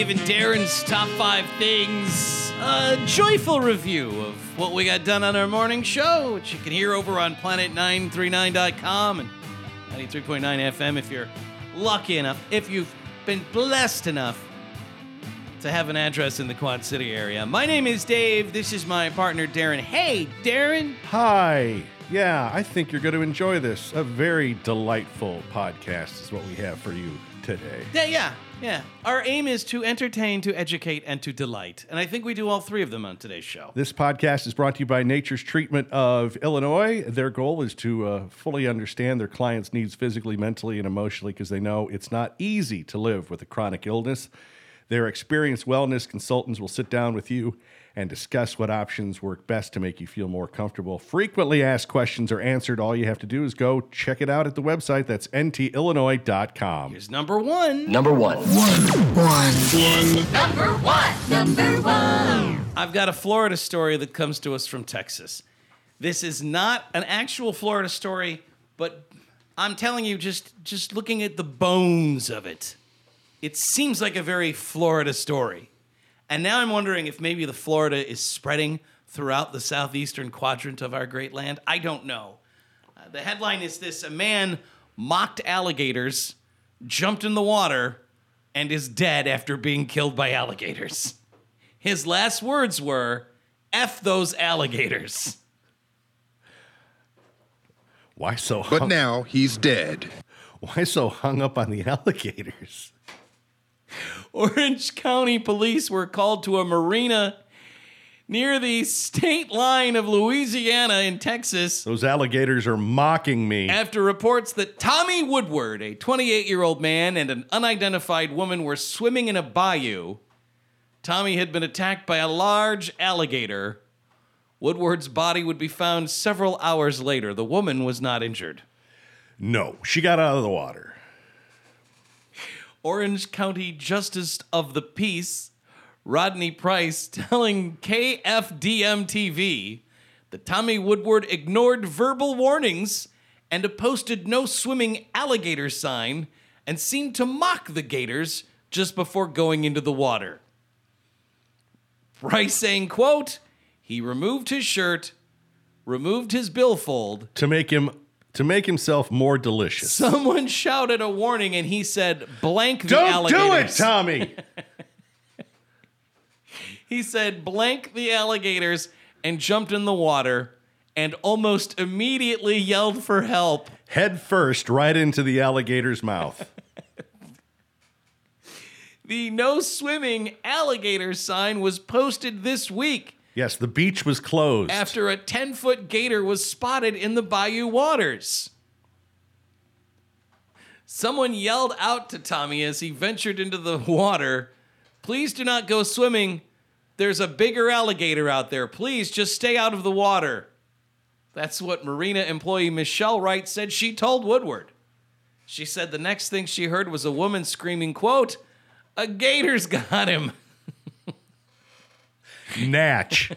Dave and Darren's Top 5 Things. A joyful review of what we got done on our morning show, which you can hear over on planet939.com and 93.9 FM if you're lucky enough, if you've been blessed enough to have an address in the Quad City area. My name is Dave. This is my partner, Darren. Hey, Darren. Hi. Yeah, I think you're going to enjoy this. A very delightful podcast is what we have for you today. Yeah. Our aim is to entertain, to educate, and to delight. And I think we do all three of them on today's show. This podcast is brought to you by Nature's Treatment of Illinois. Their goal is to fully understand their clients' needs physically, mentally, and emotionally because they know it's not easy to live with a chronic illness. Their experienced wellness consultants will sit down with you and discuss what options work best to make you feel more comfortable. Frequently asked questions are answered. All you have to do is go check it out at the website. That's ntillinois.com. Here's number one. Number one. I've got a Florida story that comes to us from Texas. This is not an actual Florida story, but I'm telling you, just looking at the bones of it, it seems like a very Florida story. And now I'm wondering if maybe the Florida is spreading throughout the southeastern quadrant of our great land. I don't know. The headline is this: a man mocked alligators, jumped in the water, and is dead after being killed by alligators. His last words were, "F those alligators." Why so But now he's dead. Why so hung up on the alligators? Orange County police were called to a marina near the state line of Louisiana in Texas Those alligators are mocking me. after reports that Tommy Woodward, a 28-year-old man, and an unidentified woman were swimming in a bayou. Tommy had been attacked by a large alligator. Woodward's body would be found several hours later. The woman was not injured. No, she got out of the water. Orange County Justice of the Peace, Rodney Price, telling KFDM-TV that Tommy Woodward ignored verbal warnings and a posted no swimming alligator sign and seemed to mock the gators just before going into the water. Price saying, quote, he removed his shirt, removed his billfold, To make himself more delicious. someone shouted a warning and he said, blank the Don't alligators. do it, Tommy! He said, blank the alligators, and jumped in the water and almost immediately yelled for help. Head first right into the alligator's mouth. The no swimming alligator sign was posted this week Yes, the beach was closed. after a 10-foot gator was spotted in the bayou waters. Someone yelled out to Tommy as he ventured into the water, please do not go swimming. There's a bigger alligator out there. Please just stay out of the water. That's what marina employee Michelle Wright said she told Woodward. She said the next thing she heard was a woman screaming, quote, a gator's got him. Natch.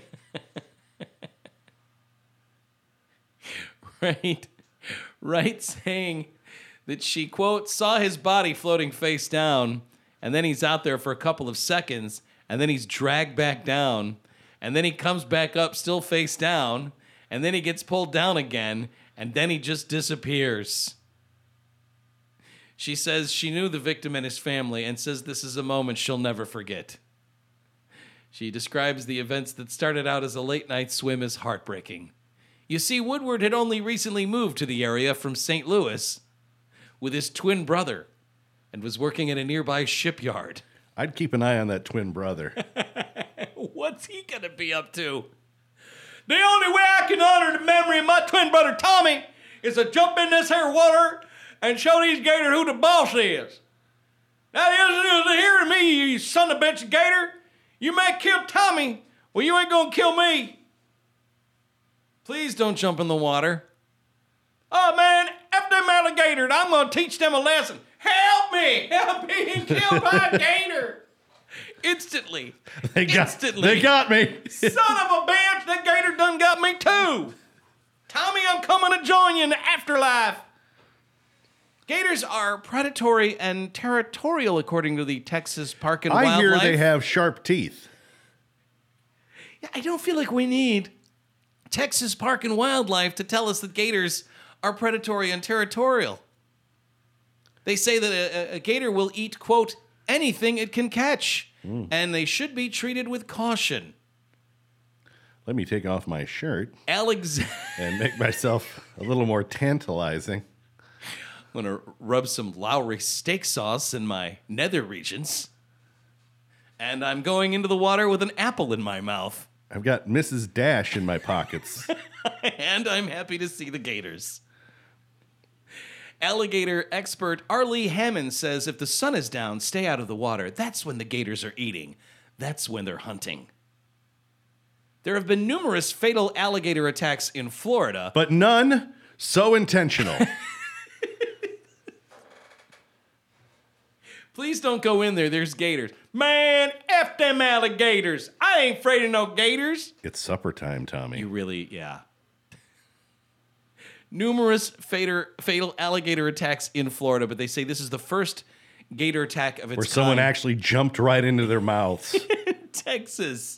Right saying that she, quote, saw his body floating face down, and then he's out there for a couple of seconds, and then he's dragged back down, and then he comes back up still face down, and then he gets pulled down again, and then he just disappears. She says she knew the victim and his family and says this is a moment she'll never forget. She describes the events that started out as a late-night swim as heartbreaking. You see, Woodward had only recently moved to the area from St. Louis with his twin brother and was working at a nearby shipyard. I'd keep an eye on that twin brother. What's he gonna be up to? The only way I can honor the memory of my twin brother Tommy is to jump in this here water and show these gators who the boss is. That is hearing me, you son of a bitch gator. You may kill Tommy, well, you ain't gonna kill me. Please don't jump in the water. Oh man, F them alligators. I'm gonna teach them a lesson. Help me being killed by a gator. Instantly. They got me. Son of a bitch, that gator done got me too. Tommy, I'm coming to join you in the afterlife. Gators are predatory and territorial, according to the Texas Park and I Wildlife. hear they have sharp teeth. Yeah, I don't feel like we need Texas Park and Wildlife to tell us that gators are predatory and territorial. They say that a gator will eat, quote, anything it can catch, and they should be treated with caution. Let me take off my shirt And make myself a little more tantalizing. I'm going to rub some Lowry steak sauce in my nether regions. And I'm going into the water with an apple in my mouth. I've got Mrs. Dash in my pockets. And I'm happy to see the gators. Alligator expert Arlie Hammond says if the sun is down, stay out of the water. That's when the gators are eating. That's when they're hunting. There have been numerous fatal alligator attacks in Florida. But none so intentional. Please don't go in there. There's gators. Man, F them alligators. I ain't afraid of no gators. It's supper time, Tommy. You really, yeah. Numerous fatal alligator attacks in Florida, but they say this is the first gator attack of its Where kind. someone actually jumped right into their mouths. Texas.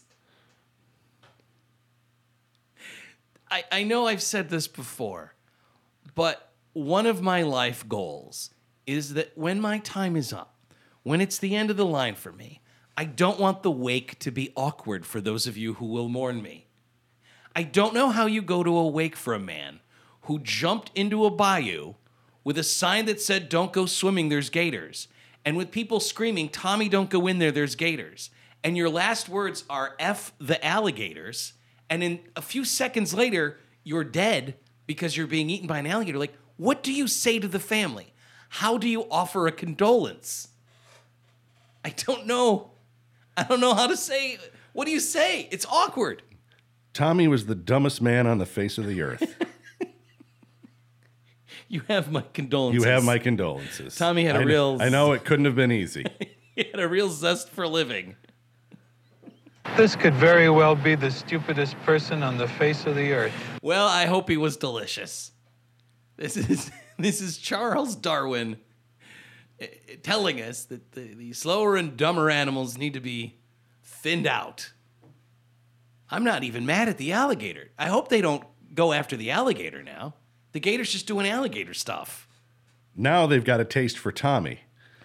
I know I've said this before, but one of my life goals is that when my time is up, when it's the end of the line for me, I don't want the wake to be awkward for those of you who will mourn me. I don't know how you go to a wake for a man who jumped into a bayou with a sign that said, don't go swimming, there's gators, and with people screaming, Tommy, don't go in there, there's gators, and your last words are F the alligators, and in a few seconds later, you're dead because you're being eaten by an alligator. Like, what do you say to the family? How do you offer a condolence? I don't know. I don't know how to say. What do you say? It's awkward. Tommy was the dumbest man on the face of the earth. You have my condolences. You have my condolences. Tommy had I know it couldn't have been easy. He had a real zest for living. This could very well be the stupidest person on the face of the earth. Well, I hope he was delicious. This is Charles Darwin telling us that the slower and dumber animals need to be thinned out. I'm not even mad at the alligator. I hope they don't go after the alligator now. The gator's just doing alligator stuff. Now they've got a taste for Tommy.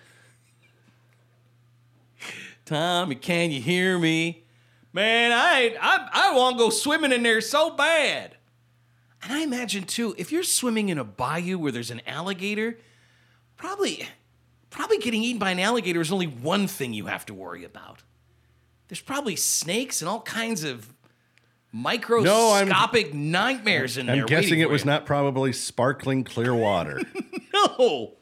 Tommy, can you hear me? Man, I want to go swimming in there so bad. And I imagine, too, if you're swimming in a bayou where there's an alligator, probably getting eaten by an alligator is only one thing you have to worry about. There's probably snakes and all kinds of microscopic nightmares in there. I'm guessing it was not probably sparkling clear water. No.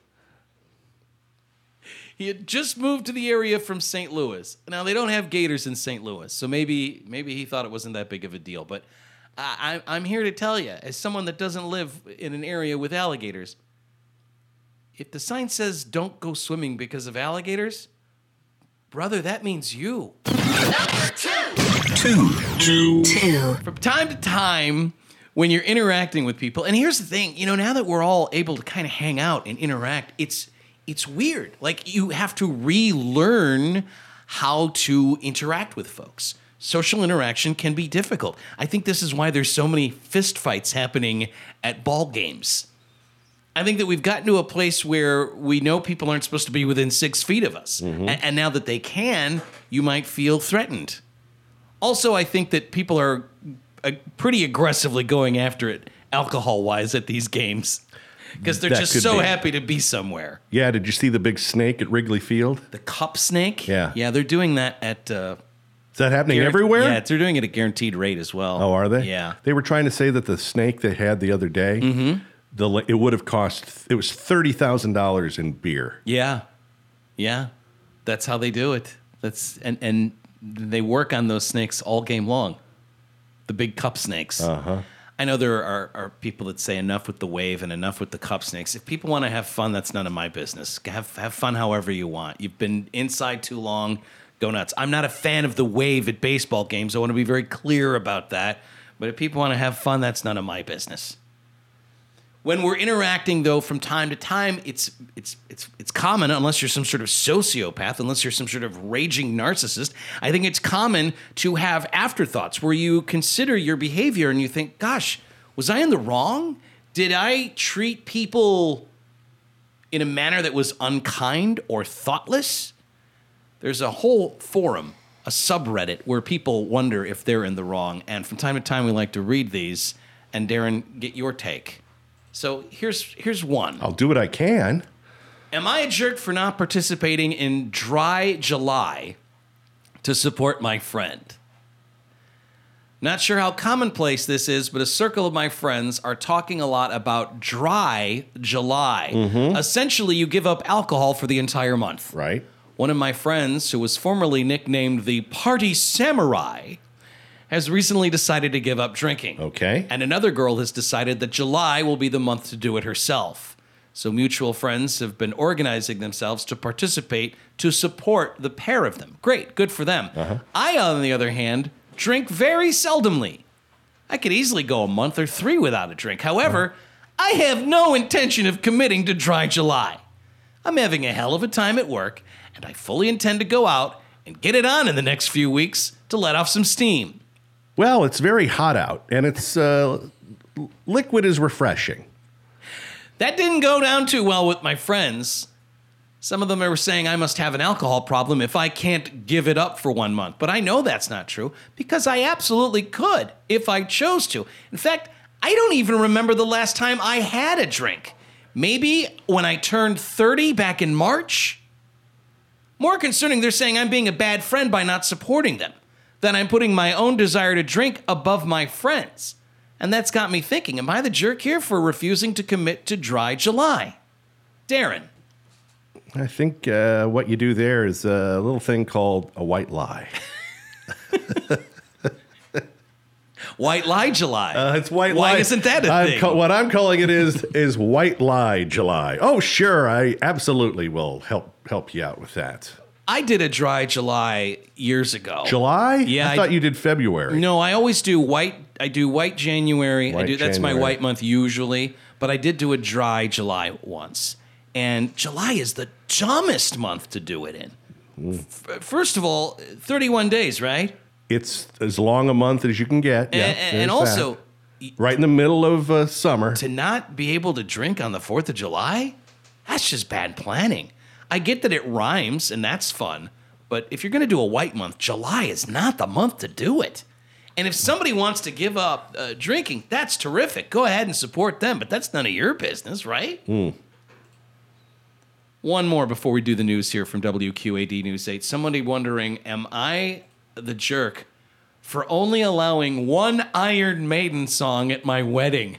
He had just moved to the area from St. Louis. Now, they don't have gators in St. Louis, so maybe he thought it wasn't that big of a deal. But I'm here to tell you, as someone that doesn't live in an area with alligators, if the sign says don't go swimming because of alligators, brother, that means you. Number two. From time to time, when you're interacting with people, and here's the thing, now that we're all able to kind of hang out and interact, it's weird. Like, you have to relearn how to interact with folks. Social interaction can be difficult. I think this is why there's so many fist fights happening at ball games. I think that we've gotten to a place where we know people aren't supposed to be within 6 feet of us. Mm-hmm. And now that they can, you might feel threatened. Also, I think that people are pretty aggressively going after it alcohol-wise at these games. Because they're just so happy to be somewhere. Yeah, did you see the big snake at Wrigley Field? The cup snake? Yeah. Yeah, they're doing that at... Is that happening everywhere? Yeah, they're doing it at guaranteed rate as well. Oh, are they? Yeah. They were trying to say that the snake they had the other day, it would have cost, it was $30,000 in beer. Yeah. Yeah. That's how they do it. And they work on those snakes all game long. The big cup snakes. Uh-huh. I know there are people that say enough with the wave and enough with the cup snakes. If people want to have fun, that's none of my business. Have fun however you want. You've been inside too long. Go nuts. I'm not a fan of the wave at baseball games. I want to be very clear about that. But if people want to have fun, that's none of my business. When we're interacting, though, from time to time, it's common, unless you're some sort of sociopath, unless you're some sort of raging narcissist, I think it's common to have afterthoughts where you consider your behavior and you think, gosh, was I in the wrong? Did I treat people in a manner that was unkind or thoughtless? There's a whole forum, a subreddit, where people wonder if they're in the wrong. And from time to time, we like to read these. And Darren, get your take. So here's one. I'll do what I can. Am I a jerk for not participating in Dry July to support my friend? Not sure how commonplace this is, but a circle of my friends are talking a lot about Dry July. Essentially, you give up alcohol for the entire month. Right. One of my friends, who was formerly nicknamed the Party Samurai, has recently decided to give up drinking. Okay. And another girl has decided that July will be the month to do it herself. So mutual friends have been organizing themselves to participate to support the pair of them. Great, good for them. I, on the other hand, drink very seldomly. I could easily go a month or 3 without a drink. However, I have no intention of committing to Dry July. I'm having a hell of a time at work, and I fully intend to go out and get it on in the next few weeks to let off some steam. Well, it's very hot out, and it's liquid is refreshing. That didn't go down too well with my friends. Some of them were saying I must have an alcohol problem if I can't give it up for 1 month. But I know that's not true because I absolutely could if I chose to. In fact, I don't even remember the last time I had a drink. Maybe when I turned 30 back in March? More concerning, they're saying I'm being a bad friend by not supporting them. That I'm putting my own desire to drink above my friends. And that's got me thinking, am I the jerk here for refusing to commit to Dry July? Darren. I think what you do there is a little thing called a white lie. White Lie July. It's white lie. Why isn't that a thing? What I'm calling it is white lie July. Oh, sure. I absolutely will help you out with that. I did a Dry July years ago. July? Yeah, I thought you did February. No, I always do white. I do white January. That's my January. white month usually. But I did do a Dry July once. And July is the dumbest month to do it in. First of all, 31 days, right? It's as long a month as you can get. Yeah, And also, right in the middle of summer. to not be able to drink on the 4th of July, that's just bad planning. I get that it rhymes, and that's fun. But if you're going to do a white month, July is not the month to do it. And if somebody wants to give up drinking, that's terrific. Go ahead and support them, but that's none of your business, right? One more before we do the news here from WQAD News 8. Somebody wondering, am I the jerk for only allowing one Iron Maiden song at my wedding?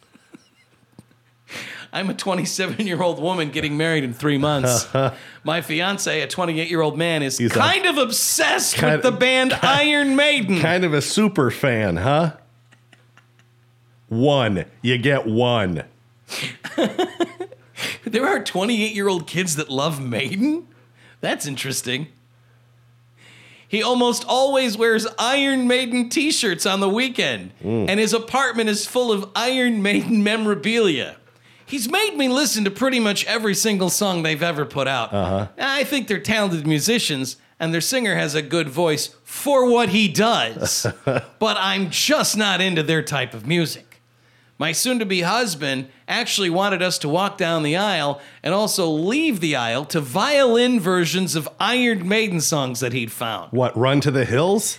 I'm a 27-year-old woman getting married in 3 months. My fiance, a 28-year-old man, is kind of obsessed with the band Iron Maiden. Kind of a super fan, huh? 1. You get 1. There are 28-year-old kids that love Maiden? That's interesting. He almost always wears Iron Maiden t-shirts on the weekend, and his apartment is full of Iron Maiden memorabilia. He's made me listen to pretty much every single song they've ever put out. I think they're talented musicians, and their singer has a good voice for what he does. But I'm just not into their type of music. My soon-to-be husband actually wanted us to walk down the aisle and also leave the aisle to violin versions of Iron Maiden songs that he'd found. What, Run to the Hills?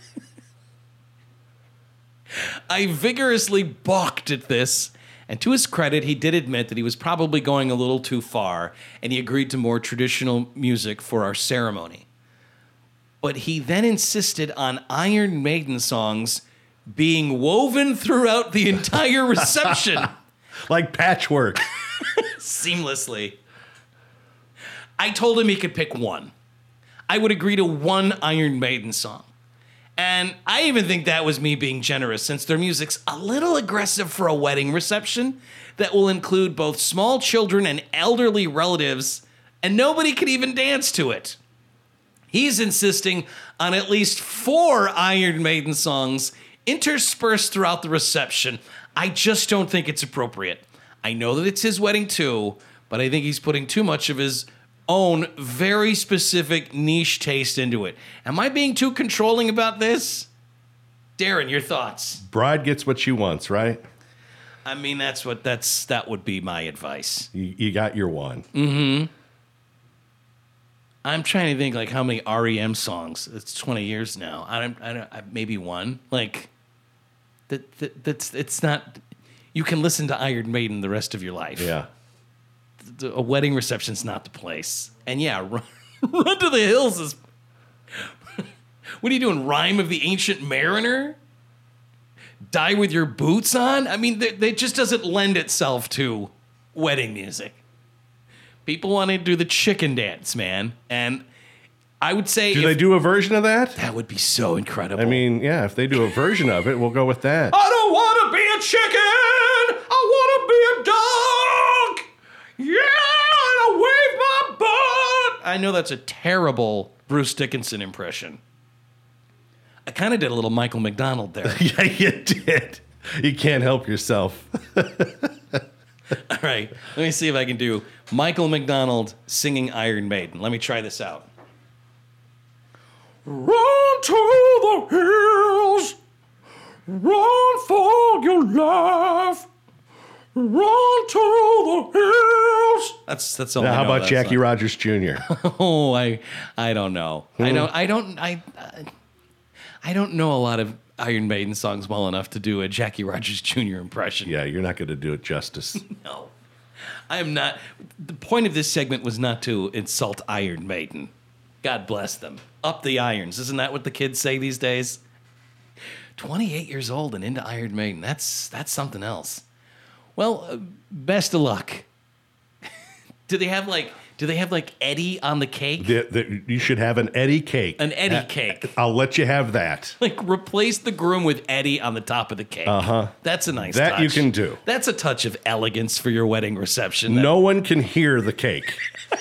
I vigorously balked at this. And to his credit, he did admit that he was probably going a little too far, and he agreed to more traditional music for our ceremony. But he then insisted on Iron Maiden songs being woven throughout the entire reception. Like patchwork. Seamlessly. I told him he could pick one. I would agree to one Iron Maiden song. And I even think that was me being generous, since their music's a little aggressive for a wedding reception that will include both small children and elderly relatives, and nobody can even dance to it. He's insisting on at least 4 Iron Maiden songs interspersed throughout the reception. I just don't think it's appropriate. I know that it's his wedding too, but I think he's putting too much of his own very specific niche taste into it. Am I being too controlling about this? Darren, your thoughts? Bride gets what she wants, right? I mean, that would be my advice. You got your one. I'm trying to think like how many REM songs. It's 20 years now. I don't maybe one. Like it's not. You can listen to Iron Maiden the rest of your life. Yeah. A wedding reception's not the place. And yeah, Run to the Hills is. What are you doing? Rhyme of the Ancient Mariner? Die with Your Boots On? I mean, it just doesn't lend itself to wedding music. People want to do the chicken dance, man. And I would say... Do they do a version of that? That would be so incredible. I mean, yeah, if they do a version of it, we'll go with that. I don't want to be a chicken. I want to be a dog. Yeah, and I wave my butt. I know that's a terrible Bruce Dickinson impression. I kind of did a little Michael McDonald there. Yeah, you did. You can't help yourself. All right, let me see if I can do Michael McDonald singing Iron Maiden. Let me try this out. Run to the hills, run for your life, run to the hills. That's all. Now, I how know about that Jackie song. Rogers Jr.? Oh, I don't know. I don't know a lot of Iron Maiden songs well enough to do a Jackie Rogers Jr. impression. Yeah, you're not going to do it justice. No, I am not. The point of this segment was not to insult Iron Maiden. God bless them. Up the irons. Isn't that what the kids say these days? 28 years old and into Iron Maiden. That's something else. Well, best of luck. Do they have like Eddie on the cake? You should have an Eddie cake. An Eddie cake. I'll let you have that. Like, replace the groom with Eddie on the top of the cake. Uh-huh. That's a nice touch. That you can do. That's a touch of elegance for your wedding reception. No one can hear the cake.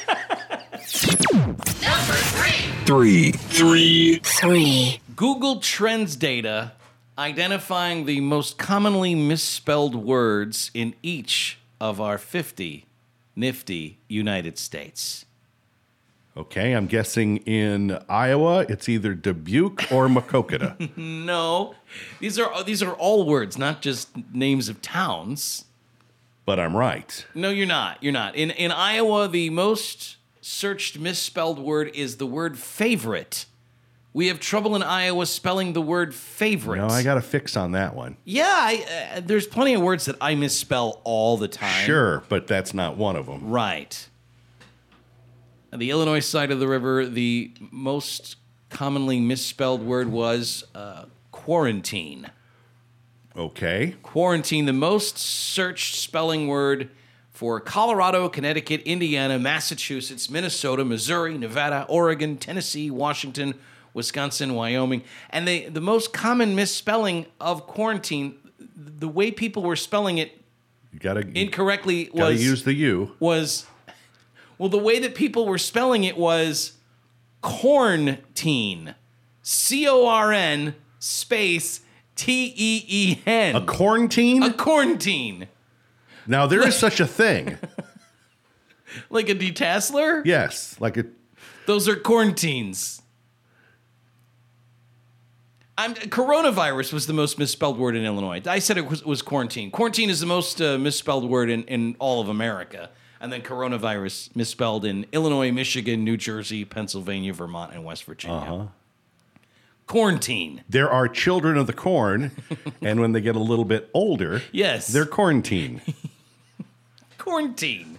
Number 3. 3. Google Trends data identifying the most commonly misspelled words in each of our 50 nifty United States. Okay, I'm guessing in Iowa, it's either Dubuque or Maquoketa. No, these are all words, not just names of towns. But I'm right. No, you're not. You're not. In Iowa, the most searched misspelled word is the word favorite. We have trouble in Iowa spelling the word favorite. No, I got a fix on that one. Yeah, there's plenty of words that I misspell all the time. Sure, but that's not one of them. Right. On the Illinois side of the river, the most commonly misspelled word was quarantine. Okay. Quarantine, the most searched spelling word for Colorado, Connecticut, Indiana, Massachusetts, Minnesota, Missouri, Nevada, Oregon, Tennessee, Washington, Wisconsin, Wyoming. And the most common misspelling of quarantine, the way people were spelling it You gotta incorrectly gotta use the U. The way that people were spelling it was corn-teen. C-O-R-N space T-E-E-N. A quarantine? A quarantine. Now, there is such a thing. Like a detasseler? Yes, like a... Those are quarantines. Coronavirus was the most misspelled word in Illinois. I said it was quarantine. Quarantine is the most misspelled word in all of America. And then coronavirus misspelled in Illinois, Michigan, New Jersey, Pennsylvania, Vermont, and West Virginia. Uh-huh. Quarantine. There are children of the corn, and when they get a little bit older, yes, they're quarantine. Quarantine.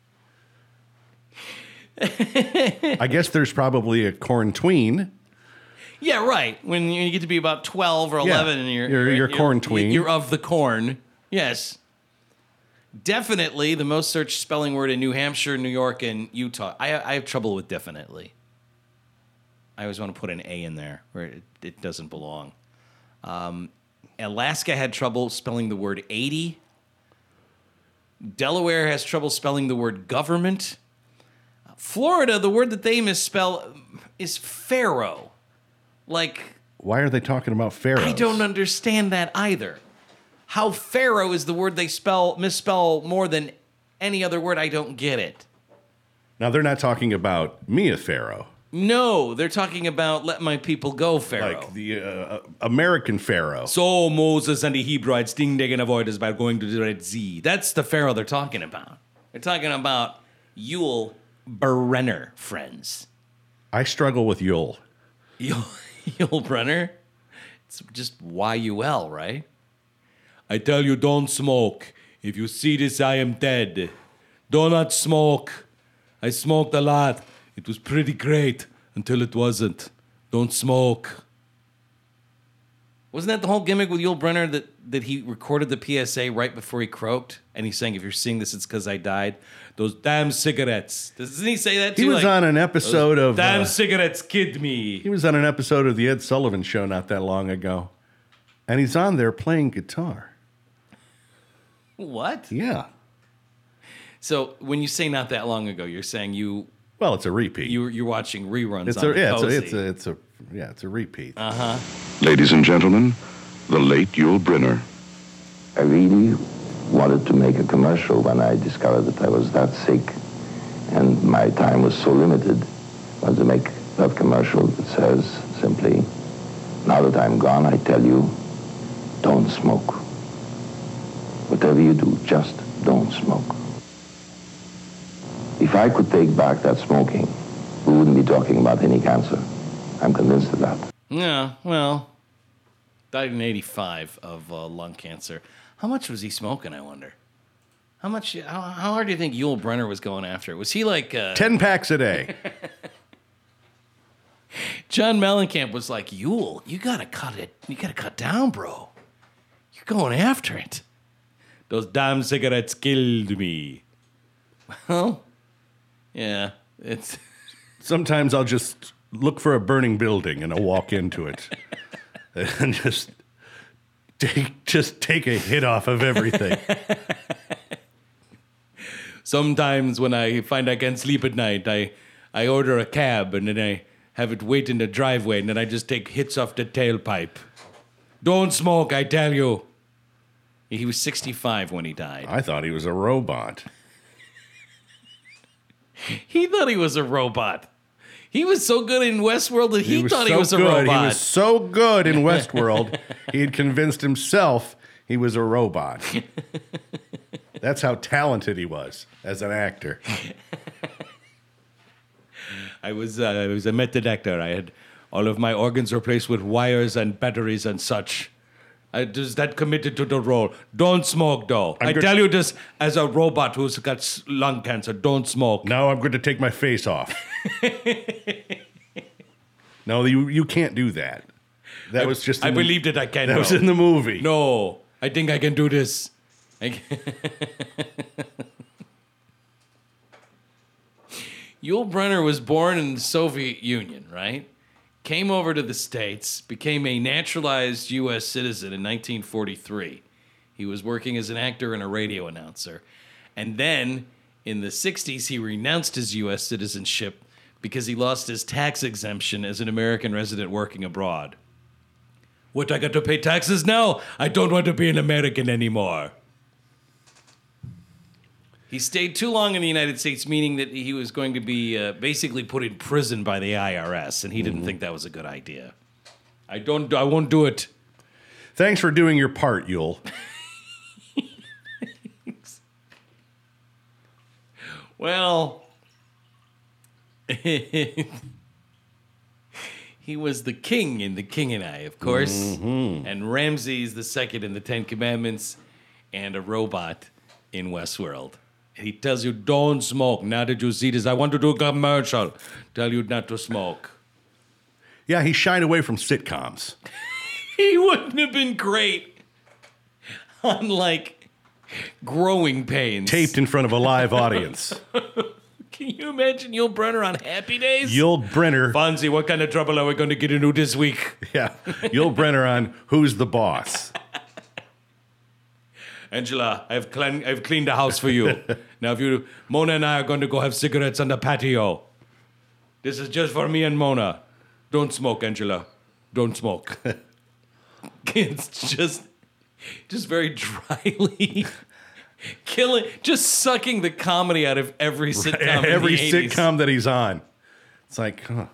I guess there's probably a corn-tween. Yeah, right. When you get to be about 12 or 11 and you're corn-tween. You're of the corn. Yes. Definitely the most searched spelling word in New Hampshire, New York, and Utah. I have trouble with definitely. I always want to put an A in there where it doesn't belong. Alaska had trouble spelling the word 80. Delaware has trouble spelling the word government. Florida, the word that they misspell is pharaoh. Like, why are they talking about pharaohs? I don't understand that either. how pharaoh is the word they misspell more than any other word. I don't get it. Now, they're not talking about Mia Farrow. No, they're talking about let my people go, Pharaoh. Like the American Pharaoh. So Moses and the Hebrewites ding ding avoid us by going to the Red Sea. That's the Pharaoh they're talking about. They're talking about Yul Brenner, friends. I struggle with Yul. Yul Brenner? It's just Y-U-L, right? I tell you, don't smoke. If you see this, I am dead. Do not smoke. I smoked a lot. It was pretty great until it wasn't. Don't smoke. Wasn't that the whole gimmick with Yul Brenner that he recorded the PSA right before he croaked? And he's saying, if you're seeing this, it's because I died. Those damn cigarettes. Doesn't he say that too? He was on an episode of... Damn cigarettes killed me. He was on an episode of The Ed Sullivan Show not that long ago. And he's on there playing guitar. What? Yeah. So when you say not that long ago, you're saying Well, it's a repeat. you're watching reruns. It's on it's a repeat. Ladies and gentlemen, the late Yul Brynner. I really wanted to make a commercial when I discovered that I was that sick and my time was so limited. I wanted to make that commercial that says simply, now that I'm gone, I tell you, don't smoke. Whatever you do, just don't smoke. If I could take back that smoking, we wouldn't be talking about any cancer. I'm convinced of that. Yeah, well, died in 85 of lung cancer. How much was he smoking, I wonder? How hard do you think Yul Brenner was going after it? Was he like... 10 packs a day. John Mellencamp was like, Yul, you gotta cut it. You gotta cut down, bro. You're going after it. Those damn cigarettes killed me. Well, yeah, it's... Sometimes I'll just look for a burning building and I'll walk into it. And just take a hit off of everything. Sometimes when I find I can't sleep at night, I order a cab and then I have it wait in the driveway and then I just take hits off the tailpipe. Don't smoke, I tell you. He was 65 when he died. I thought he was a robot. He thought he was a robot. He was so good in Westworld that he thought he was a robot. He was so good in Westworld, he had convinced himself he was a robot. That's how talented he was as an actor. I was a method actor. I had all of my organs replaced with wires and batteries and such. I was that committed to the role. Don't smoke, though. I tell you this as a robot who's got lung cancer. Don't smoke. Now I'm going to take my face off. No, you can't do that. That was just... I believed it. I can't. That was in the movie. No, I think I can do this. Yul Brenner was born in the Soviet Union, right? Came over to the States, became a naturalized U.S. citizen in 1943. He was working as an actor and a radio announcer. And then, in the 60s, he renounced his U.S. citizenship because he lost his tax exemption as an American resident working abroad. What, I got to pay taxes now? I don't want to be an American anymore. He stayed too long in the United States, meaning that he was going to be basically put in prison by the IRS, and he didn't think that was a good idea. I won't do it. Thanks for doing your part, Yul. Well, he was the king in The King and I, of course, and Ramses the Second in the Ten Commandments, and a robot in Westworld. He tells you, don't smoke. Now that you see this, I want to do a commercial. Tell you not to smoke. Yeah, he shied away from sitcoms. He wouldn't have been great on, like, Growing Pains. Taped in front of a live audience. Can you imagine Yul Brenner on Happy Days? Yul Brenner. Fonzie, what kind of trouble are we going to get into this week? Yeah, Yul Brenner on Who's the Boss? Angela, I've cleaned the house for you. Now, Mona and I are going to go have cigarettes on the patio. This is just for me and Mona. Don't smoke, Angela. Don't smoke. It's just, Just very dryly just sucking the comedy out of every sitcom. Every in the 80s. sitcom that he's on. It's like, huh.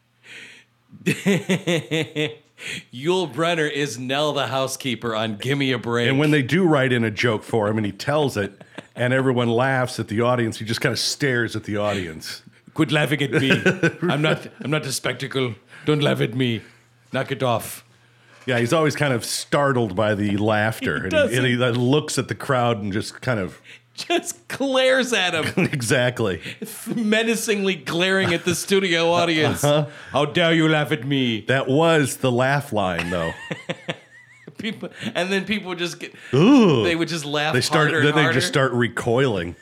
Yul Brynner is Nell the housekeeper on Gimme a Break. And when they do write in a joke for him and he tells it and everyone laughs at the audience, he just kind of stares at the audience. Quit laughing at me. I'm not a spectacle. Don't laugh at me. Knock it off. Yeah, he's always kind of startled by the laughter. And he looks at the crowd and just kind of... Just glares at him. Exactly. Menacingly glaring at the studio audience. How dare you laugh at me? That was the laugh line, though. And then people would just get... Ooh. They would just laugh They start. harder and Then they harder. just start recoiling.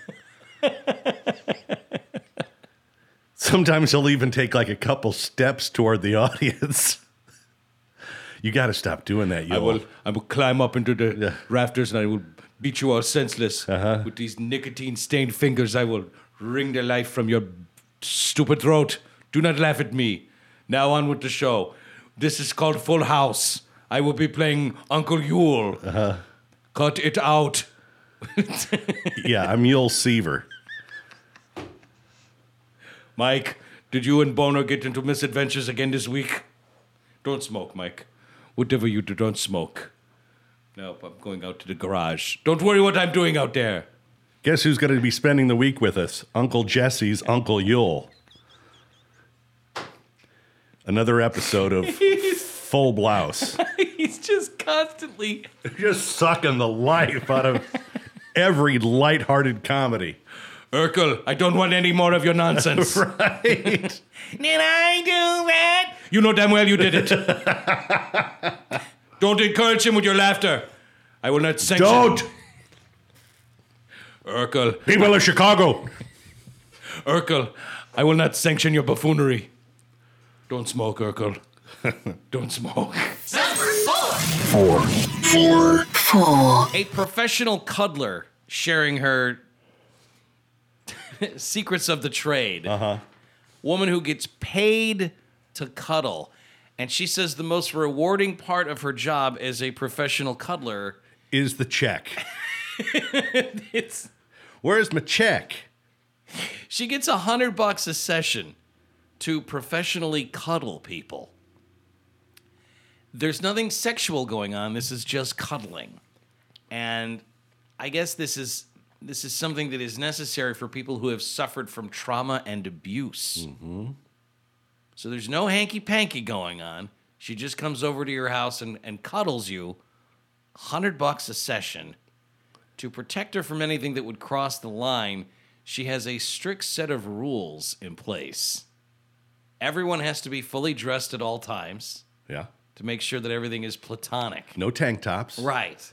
Sometimes he'll even take like a couple steps toward the audience. You got to stop doing that. I will climb up into the rafters and I will beat you all senseless. Uh-huh. With these nicotine-stained fingers, I will wring the life from your stupid throat. Do not laugh at me. Now on with the show. This is called Full House. I will be playing Uncle Yule. Uh-huh. Cut it out. Yeah, I'm Yul Seaver. Mike, did you and Boner get into misadventures again this week? Don't smoke, Mike. Whatever you do, don't smoke. Nope, I'm going out to the garage. Don't worry what I'm doing out there. Guess who's going to be spending the week with us? Uncle Jesse's Uncle Yul. Another episode of Full Blouse. He's just constantly... Just sucking the life out of every lighthearted comedy. Urkel, I don't want any more of your nonsense. Right. Did I do that? You know damn well you did it. Don't encourage him with your laughter. I will not sanction... Don't! Urkel. People of Chicago. Urkel, I will not sanction your buffoonery. Don't smoke, Urkel. Don't smoke. Four. A professional cuddler sharing her secrets of the trade. Woman who gets paid to cuddle. And she says the most rewarding part of her job as a professional cuddler Is the check. it's Where's my check? she gets $100 a session to professionally cuddle people. There's nothing sexual going on. This is just cuddling. And I guess this is something that is necessary for people who have suffered from trauma and abuse. Mm-hmm. So there's no hanky-panky going on. She just comes over to your house and cuddles you $100 a session. To protect her from anything that would cross the line, she has a strict set of rules in place. Everyone has to be fully dressed at all times Yeah. to make sure that everything is platonic. No tank tops. Right.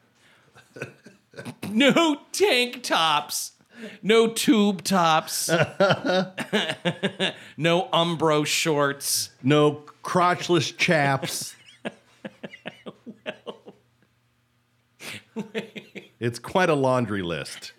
No tank tops. No tube tops. No Umbro shorts. No crotchless chaps. It's quite a laundry list.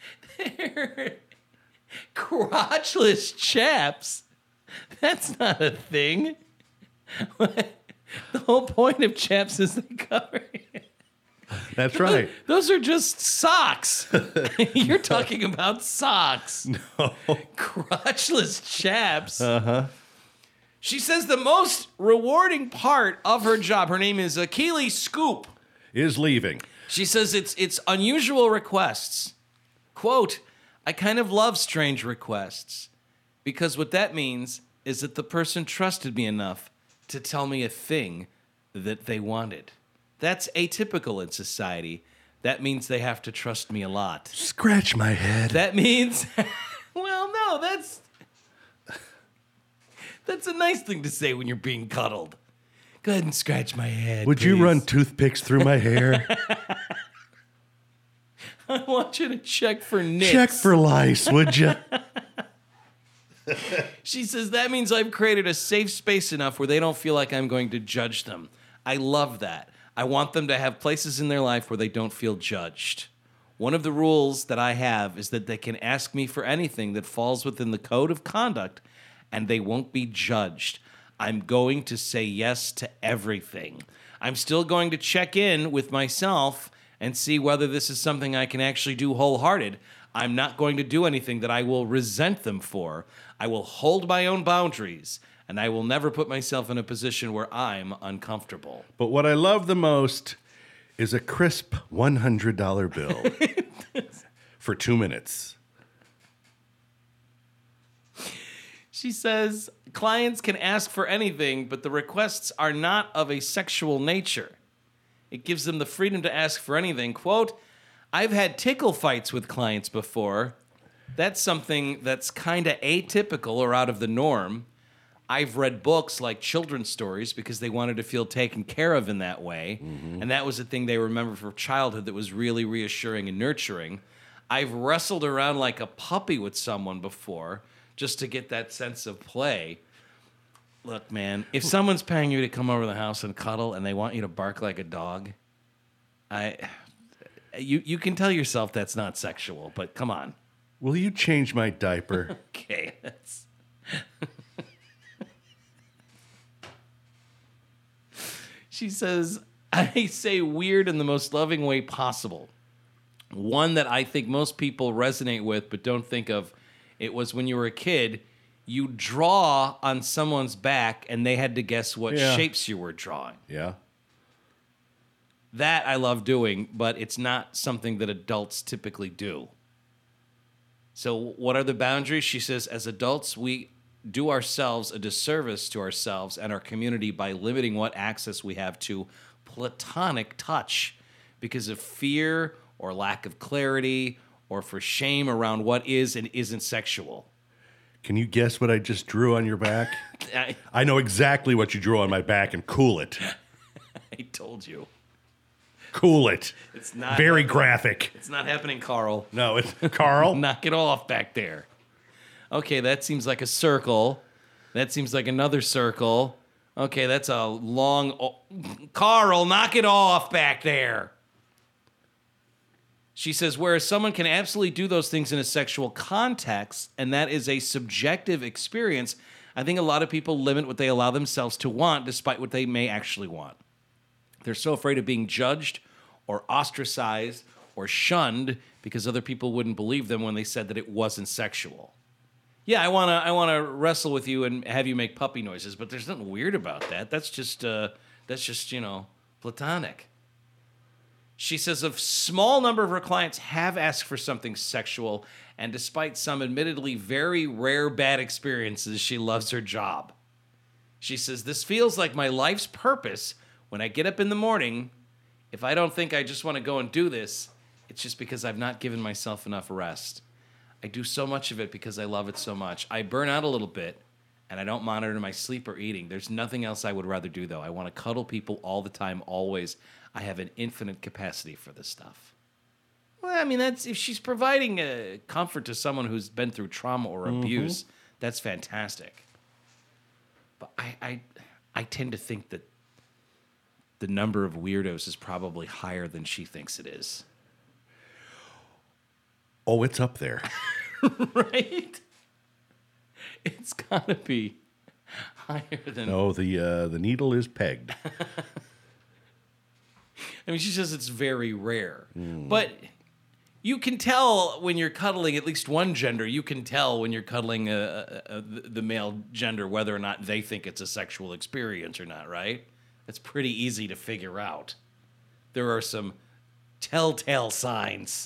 Crotchless chaps? That's not a thing. The whole point of chaps is they cover it. That's right. Those are just socks. You're talking about socks. No. Crotchless chaps. Uh-huh. She says the most rewarding part of her job, her name is Keely Scoop. Is leaving. She says it's unusual requests. Quote, I kind of love strange requests because what that means is that the person trusted me enough to tell me a thing that they wanted. That's atypical in society. That means they have to trust me a lot. Scratch my head. That means, well, no, that's a nice thing to say when you're being cuddled. Go ahead and scratch my head. Would you please. run toothpicks through my hair? I want you to check for nicks. Check for lice, would you? She says that means I've created a safe space enough where they don't feel like I'm going to judge them. I love that. I want them to have places in their life where they don't feel judged. One of the rules that I have is that they can ask me for anything that falls within the code of conduct and they won't be judged. I'm going to say yes to everything. I'm still going to check in with myself and see whether this is something I can actually do wholehearted. I'm not going to do anything that I will resent them for. I will hold my own boundaries, and I will never put myself in a position where I'm uncomfortable. But what I love the most is a crisp $100 bill for 2 minutes. She says, clients can ask for anything, but the requests are not of a sexual nature. It gives them the freedom to ask for anything. Quote, I've had tickle fights with clients before. That's something that's kind of atypical or out of the norm. I've read books like children's stories because they wanted to feel taken care of in that way. And that was the thing they remember from childhood that was really reassuring and nurturing. I've wrestled around like a puppy with someone before just to get that sense of play. Look, man, if someone's paying you to come over to the house and cuddle and they want you to bark like a dog, you can tell yourself that's not sexual, but come on. Will you change my diaper? Okay, that's... She says, I say weird in the most loving way possible. One that I think most people resonate with but don't think of. It was when you were a kid, you draw on someone's back and they had to guess what shapes you were drawing. Yeah. That I love doing, but it's not something that adults typically do. So what are the boundaries? She says, as adults, we do ourselves a disservice to ourselves and our community by limiting what access we have to platonic touch because of fear or lack of clarity or for shame around what is and isn't sexual. Can you guess what I just drew on your back? I know exactly what you drew on my back, and cool it. I told you. Cool it. It's not very happening. Graphic. It's not happening, Carl. No, it's Carl. Knock it off back there. Okay, that seems like a circle. That seems like another circle. Okay, that's a long... Oh, Carl, knock it off back there. She says, whereas someone can absolutely do those things in a sexual context, and that is a subjective experience, I think a lot of people limit what they allow themselves to want despite what they may actually want. They're so afraid of being judged or ostracized or shunned because other people wouldn't believe them when they said that it wasn't sexual. Yeah, I wanna wrestle with you and have you make puppy noises, but there's nothing weird about that. That's just platonic. She says a small number of her clients have asked for something sexual, and despite some admittedly very rare bad experiences, she loves her job. She says, this feels like my life's purpose. When I get up in the morning, if I don't think I just want to go and do this, it's just because I've not given myself enough rest. I do so much of it because I love it so much. I burn out a little bit, and I don't monitor my sleep or eating. There's nothing else I would rather do, though. I want to cuddle people all the time, always. I have an infinite capacity for this stuff. Well, I mean, that's if she's providing comfort to someone who's been through trauma or abuse, that's fantastic. But I tend to think that the number of weirdos is probably higher than she thinks it is. Oh, it's up there. Right? It's got to be higher than... No, the needle is pegged. I mean, she says it's very rare. But you can tell when you're cuddling at least one gender, you can tell when you're cuddling the male gender whether or not they think it's a sexual experience or not, right? It's pretty easy to figure out. There are some telltale signs.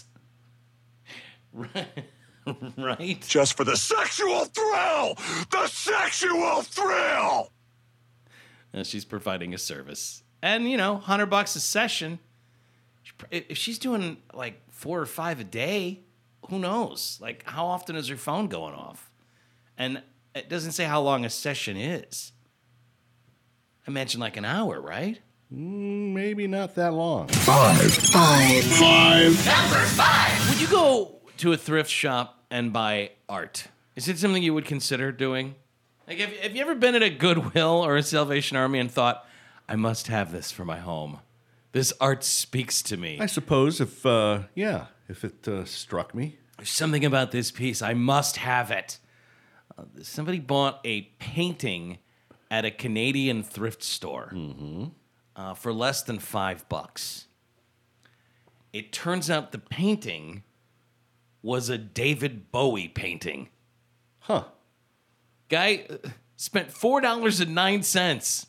Right? Just for the sexual thrill! The sexual thrill! She's providing a service. And, you know, $100 a session. If she's doing like 4 or 5 a day, who knows? Like, how often is her phone going off? And it doesn't say how long a session is. I mentioned like an hour, right? Maybe not that long. Five. Number 5. Would you go to a thrift shop and buy art? Is it something you would consider doing? Like, have you ever been at a Goodwill or a Salvation Army and thought, I must have this for my home? This art speaks to me. I suppose if it struck me. There's something about this piece. I must have it. Somebody bought a painting at a Canadian thrift store for less than $5. It turns out the painting was a David Bowie painting. Huh. Guy spent $4.09.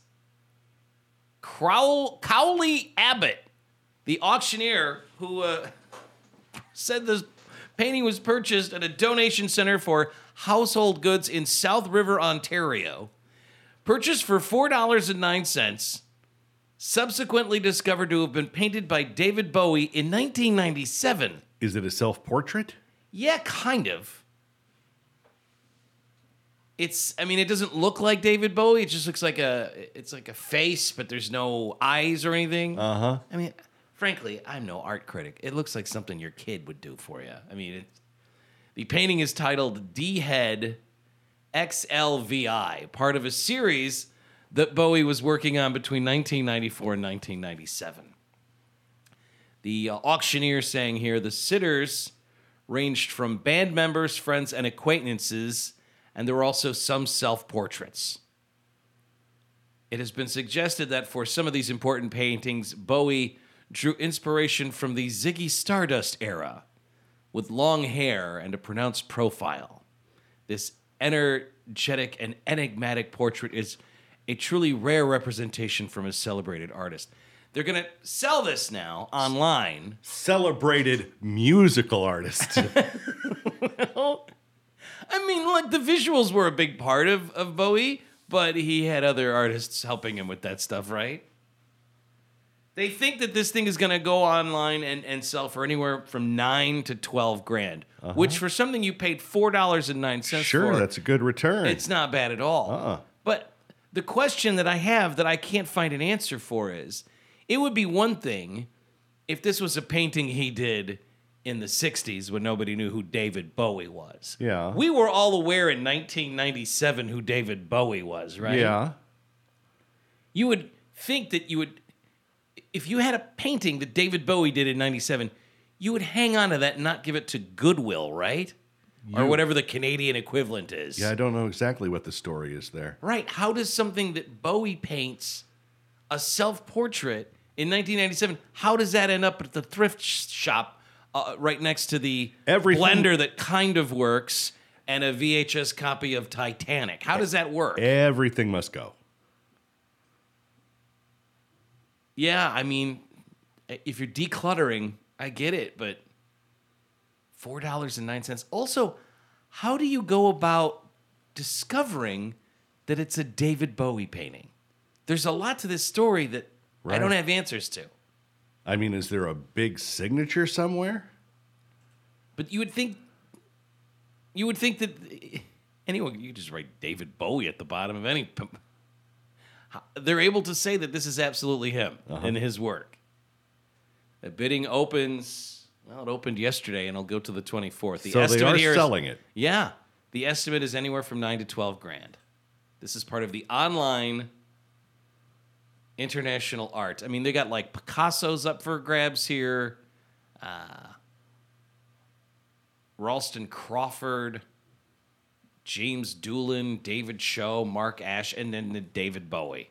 Cowley Abbott, the auctioneer who said the painting was purchased at a donation center for household goods in South River, Ontario, purchased for $4.09, subsequently discovered to have been painted by David Bowie in 1997. Is it a self-portrait? Yeah, kind of. It doesn't look like David Bowie. It just looks like it's like a face, but there's no eyes or anything. Uh-huh. I mean, frankly, I'm no art critic. It looks like something your kid would do for you. I mean, the painting is titled D-Head XLVI, part of a series that Bowie was working on between 1994 and 1997. The auctioneer saying here, the sitters ranged from band members, friends, and acquaintances, and there were also some self-portraits. It has been suggested that for some of these important paintings, Bowie drew inspiration from the Ziggy Stardust era, with long hair and a pronounced profile. This energetic and enigmatic portrait is a truly rare representation from a celebrated artist. They're going to sell this now online. Celebrated musical artist. Well, I mean, like, the visuals were a big part of Bowie, but he had other artists helping him with that stuff, right? They think that this thing is going to go online and sell for anywhere from $9,000 to $12,000, which for something you paid $4.09 for. Sure, that's a good return. It's not bad at all. But the question that I have that I can't find an answer for is, it would be one thing if this was a painting he did in the 60s when nobody knew who David Bowie was. Yeah. We were all aware in 1997 who David Bowie was, right? Yeah. You would think that you would, if you had a painting that David Bowie did in 97, you would hang on to that and not give it to Goodwill, right? Or whatever the Canadian equivalent is. Yeah, I don't know exactly what the story is there. Right. How does something that Bowie paints, a self-portrait in 1997, how does that end up at the thrift shop right next to the blender that kind of works and a VHS copy of Titanic? How does that work? Everything must go. Yeah, I mean, if you're decluttering, I get it, but $4.09. Also, how do you go about discovering that it's a David Bowie painting? There's a lot to this story that I don't have answers to. I mean, is there a big signature somewhere? But you would think that anyone, you just write David Bowie at the bottom of any. They're able to say that this is absolutely him and his work. The bidding opens. Well, it opened yesterday, and it'll go to the 24th. The so estimate they are selling it. Yeah, the estimate is anywhere from $9,000 to $12,000. This is part of the online international art. I mean, they got like Picasso's up for grabs here. Ralston Crawford, James Doolan, David Show, Mark Ash, and then the David Bowie.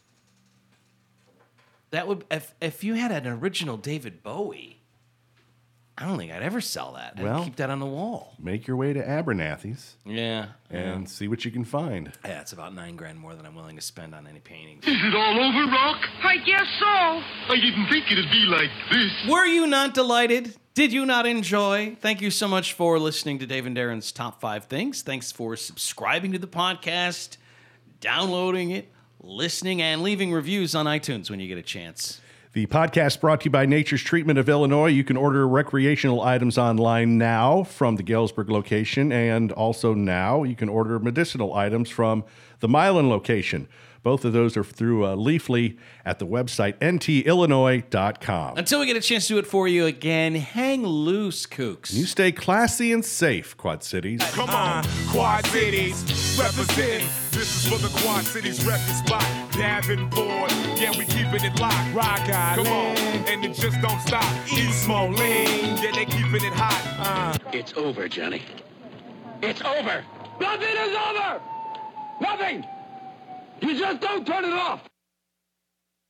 That would, if you had an original David Bowie, I don't think I'd ever sell that. I'd keep that on the wall. Make your way to Abernathy's. Yeah. And see what you can find. Yeah, it's about $9,000 more than I'm willing to spend on any paintings. Is it all over, Rock? I guess so. I didn't think it'd be like this. Were you not delighted? Did you not enjoy? Thank you so much for listening to Dave and Darren's Top 5 Things. Thanks for subscribing to the podcast, downloading it, listening, and leaving reviews on iTunes when you get a chance. The podcast brought to you by Nature's Treatment of Illinois. You can order recreational items online now from the Galesburg location, and also now you can order medicinal items from the Milan location. Both of those are through Leafly at the website ntillinois.com. Until we get a chance to do it for you again, hang loose, kooks. You stay classy and safe, Quad Cities. Come on, Quad Cities, represent. This is for the Quad Cities record spot. Davenport, yeah, we keeping it locked. Rock Island, come on, and it just don't stop. East Moline, yeah, they keeping it hot. It's over, Johnny. It's over. Nothing is over. Nothing. You just don't turn it off.